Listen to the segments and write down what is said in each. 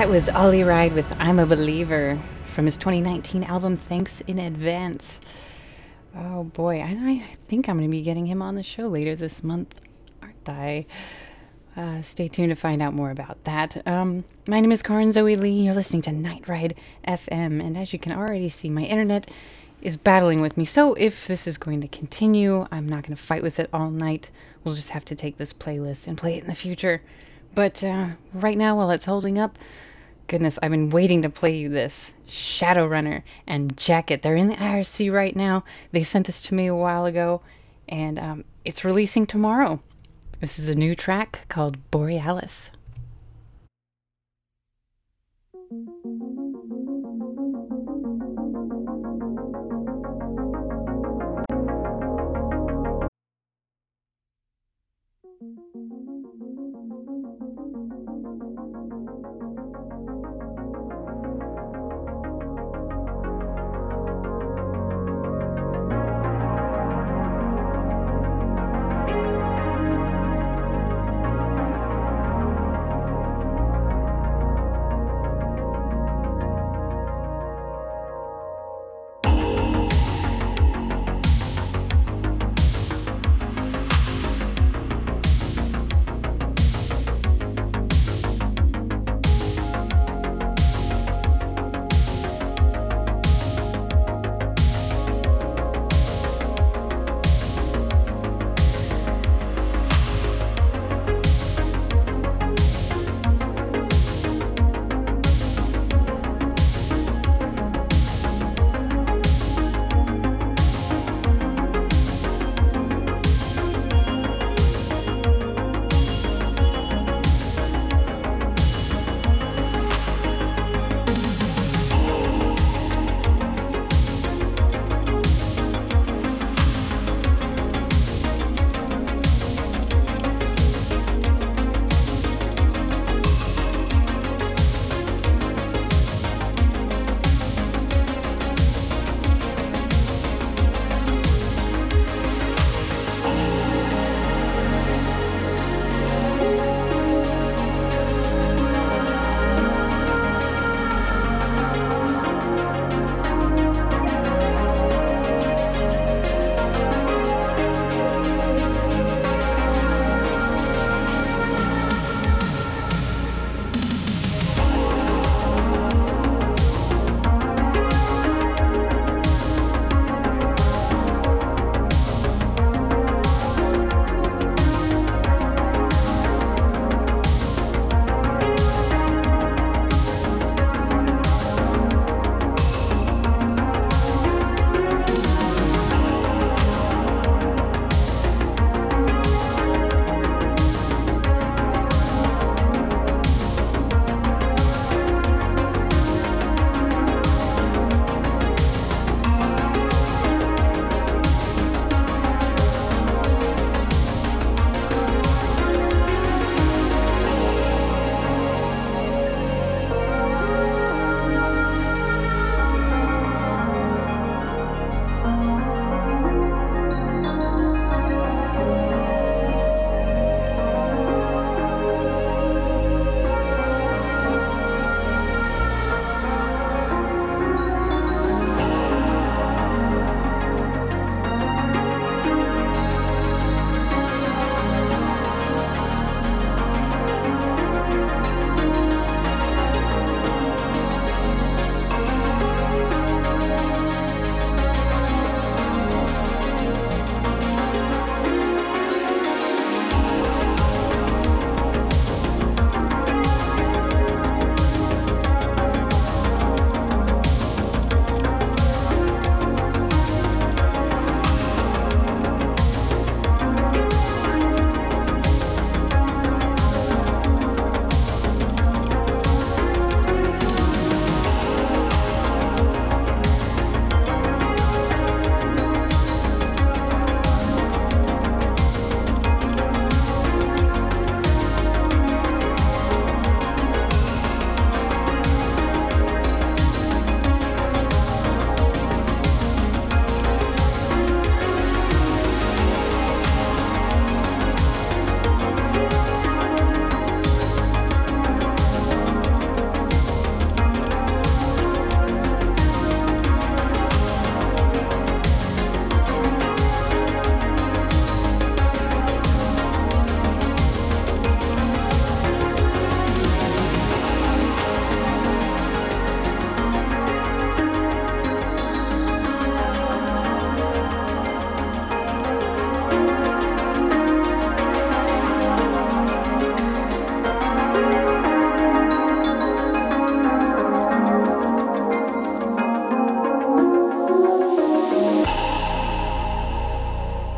That was Ollie Ride with I'm a Believer from his 2019 album Thanks in Advance. Oh boy, and I think I'm going to be getting him on the show later this month, aren't I? Stay tuned to find out more about that. My name is Karin Zoe Lee. You're listening to Night Ride FM, and as you can already see, my internet is battling with me. So if this is going to continue, I'm not going to fight with it all night. We'll just have to take this playlist and play it in the future. But right now, while it's holding up, goodness, I've been waiting to play you this. Shadowrunner and Jacket. They're in the IRC right now. They sent this to me a while ago, and it's releasing tomorrow. This is a new track called Borealis.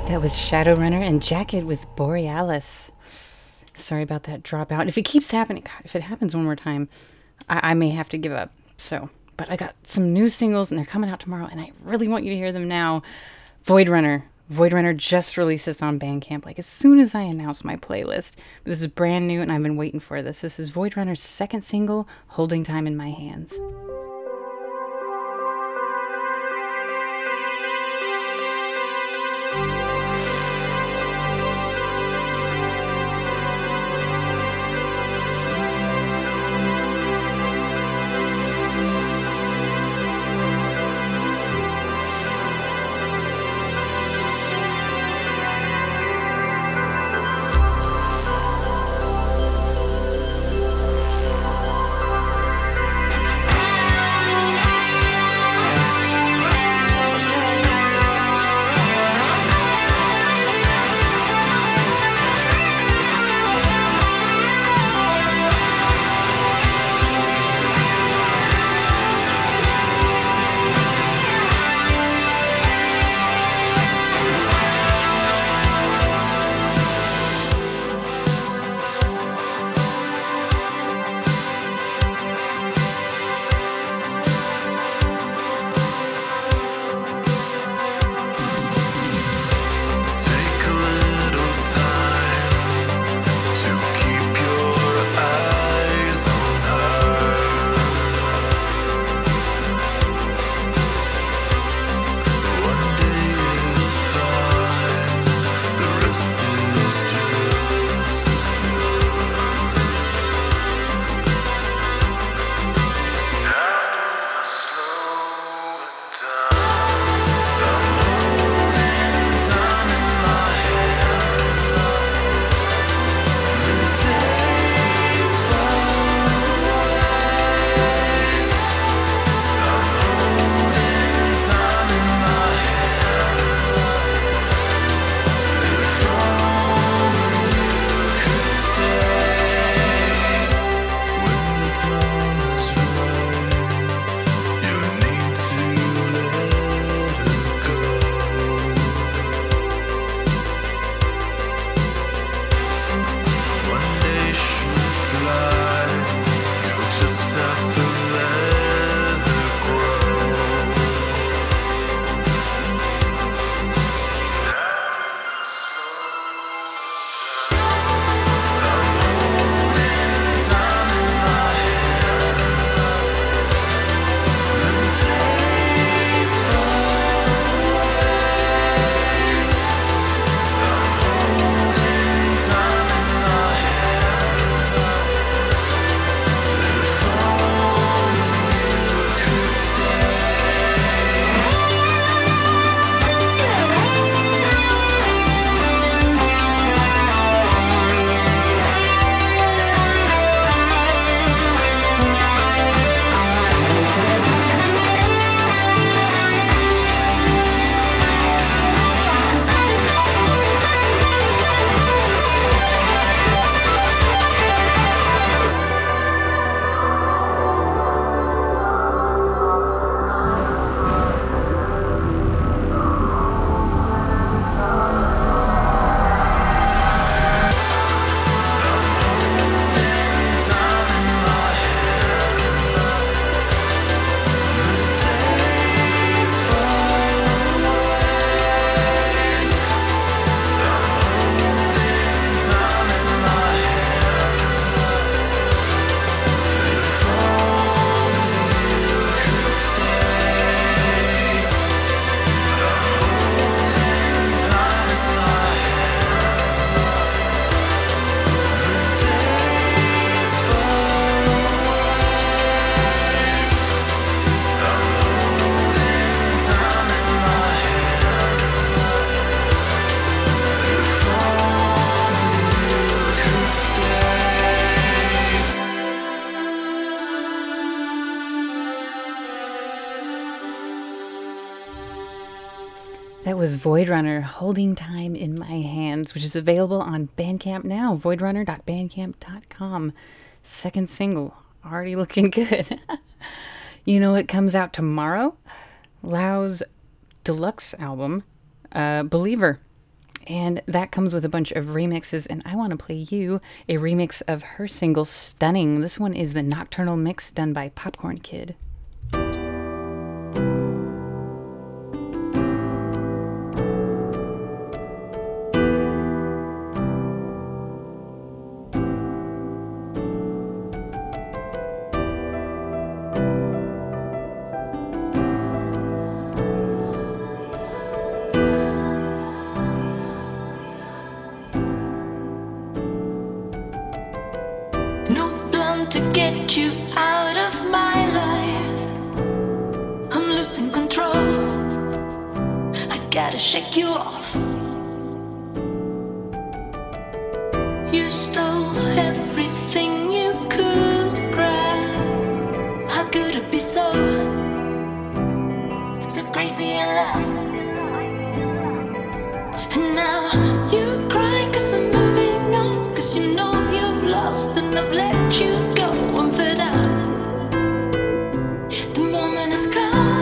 That was Shadowrunner and Jacket with Borealis. Sorry about that dropout. If it keeps happening, God, if it happens one more time, I may have to give up. So, but I got some new singles and they're coming out tomorrow, and I really want you to hear them now. Void Runner. Void Runner just released this on Bandcamp, like as soon as I announced my playlist. This is brand new, and I've been waiting for this. This is Void Runner's second single, Holding Time in My Hands. That was Void Runner, Holding Time in My Hands, which is available on Bandcamp now, voidrunner.bandcamp.com. Second single, already looking good. You know what comes out tomorrow? Lau's deluxe album, Believer. And that comes with a bunch of remixes, and I want to play you a remix of her single Stunning. This one is the Nocturnal Mix done by Popcorn Kid. Shake you off. You stole everything you could grab. How could it be so crazy in love? And now you cry 'cause I'm moving on, 'cause you know you've lost and I've let you go. I'm fed up. The moment has come.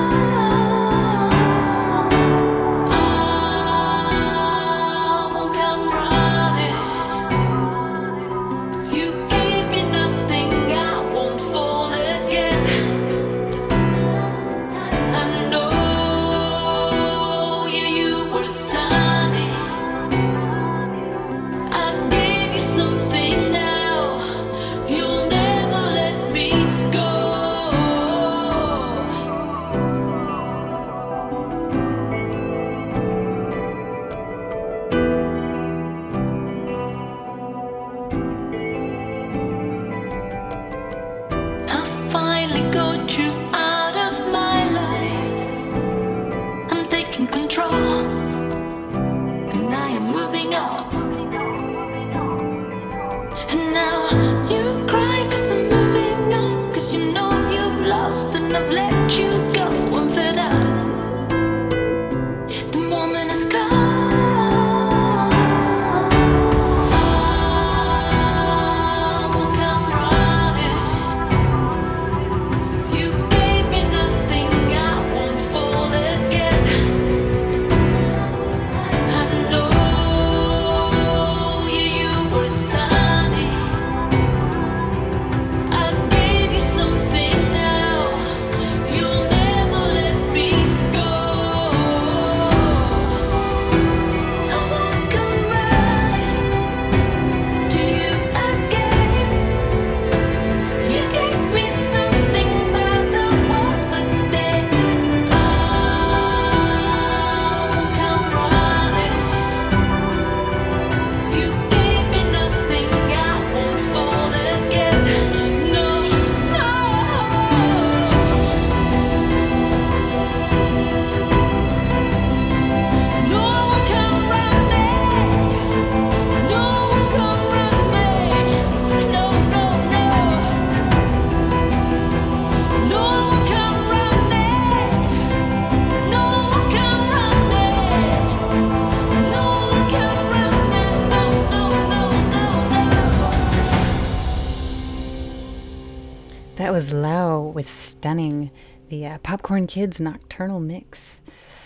That was Lau with Stunning, the Popcorn Kids Nocturnal Mix.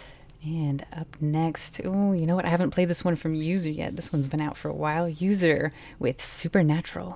And up next, oh, you know what? I haven't played this one from User yet. This one's been out for a while. User with Supernatural.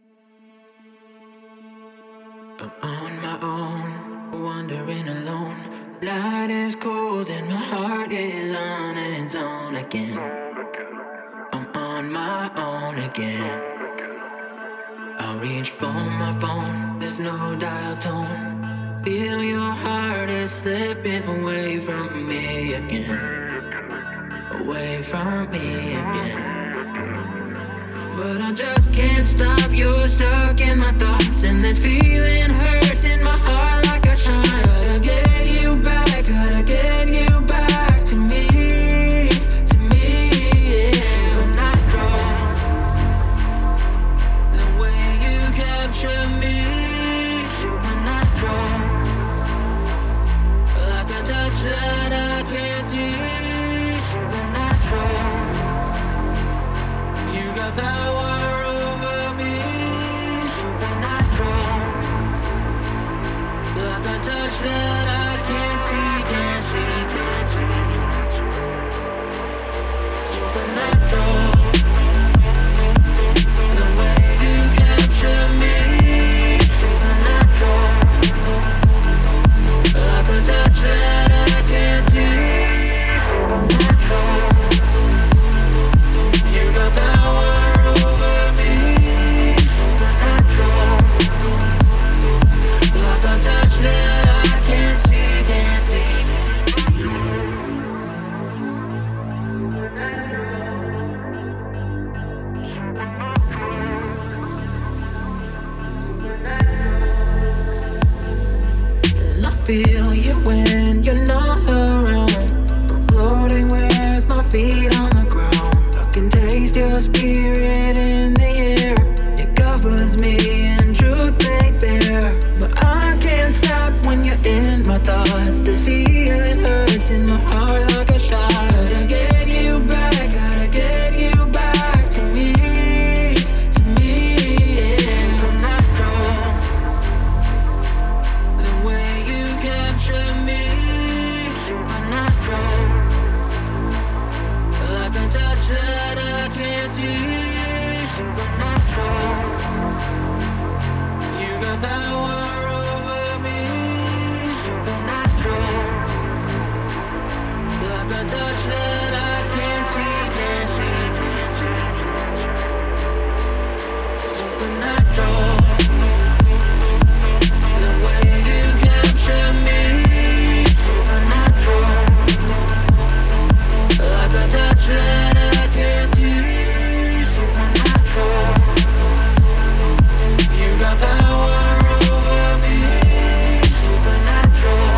I'm on my own, wandering alone. Light is cold and my heart is on its own again. I'm on my own again. I reach for my phone, there's no dial tone. Feel your heart is slipping away from me again. Away from me again. But I just can't stop, you're stuck in my thoughts. And this feeling hurts in my heart like a shine. Gotta get you back, gotta get you back to me. To me, yeah. When I draw the way you capture me. When I draw like a touch that I can't see. Supernatural. You got power over me. Supernatural. like a touch that I can't see, can't see, can't see. Supernatural, the way you capture me. Supernatural, like a touch that I can't see. Supernatural, you got power over me. Supernatural,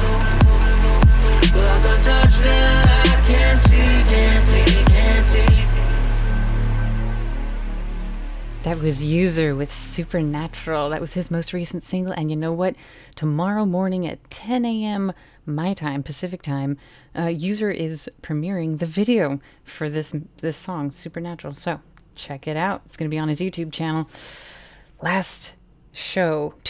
like a touch that I can't see, can't see, can't see. That was User with Supernatural. That was his most recent single. And you know what? Tomorrow morning at 10 a.m. my time, Pacific time, User is premiering the video for this song, Supernatural. So check it out. It's going to be on his YouTube channel. Last show